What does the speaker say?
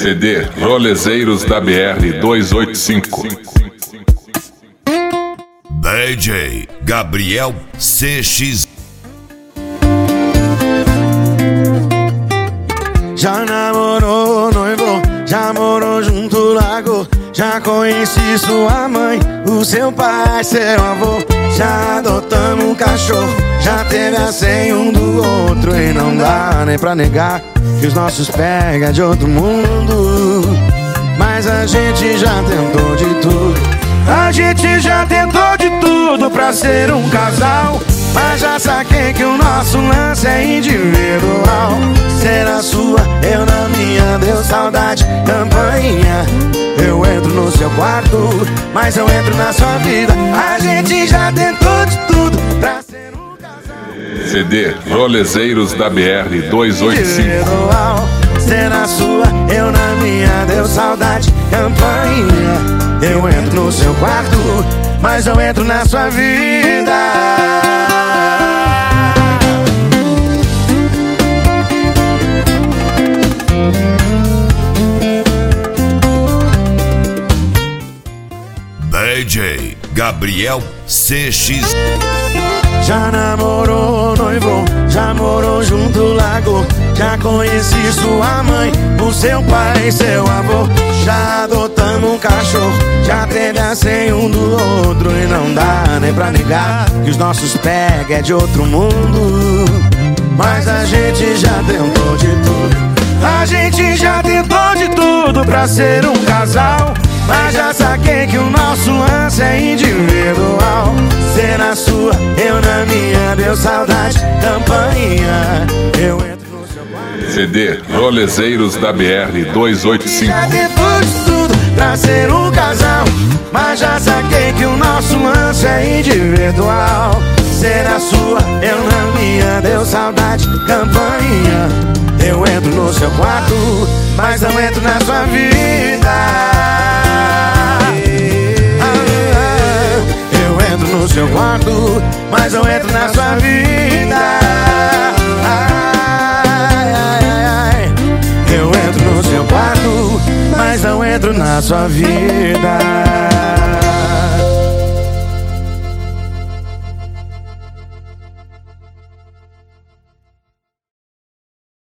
CD Rolezeiros da BR 285. DJ Gabriel CX. Já namorou, noivou, já morou junto, largou. Já conheci sua mãe, o seu pai, seu avô. Já adotamos um cachorro, já teve a senha um do outro. E não dá nem pra negar que os nossos pega de outro mundo. Mas a gente já tentou de tudo. A gente já tentou de tudo pra ser um casal. Mas já saquei que o nosso lance é individual. Ser a sua, eu na minha, deu saudade, campainha. Eu entro no seu quarto, mas eu entro na sua vida. A gente já tentou de tudo pra ser um casal. CD Rolezeiros da BR 285. Individual. Ser a sua, eu na minha, deu saudade, campainha. Eu entro no seu quarto, mas eu entro na sua vida. DJ Gabriel CX. Já namorou, noivou, já morou junto, largou. Já conheci sua mãe, o seu pai, seu avô. Já adotamos um cachorro, já teve a senha um do outro. E não dá nem pra negar que os nossos pega é de outro mundo. Mas a gente já tentou de tudo. A gente já tentou de tudo pra ser um casal. Mas já saquei que o nosso lance é individual. Ser na sua, eu na minha, deu saudade, campainha. Eu entro no seu quarto. CD Rolezeiros da BR 285. Já tentou de tudo pra ser um casal. Mas já saquei que o nosso lance é individual. Ser na sua, eu na minha, deu saudade, campainha. Eu entro no seu quarto, mas não entro na sua vida. Eu entro no seu quarto, mas eu entro na sua vida. Eu entro no seu quarto, mas não entro na sua vida.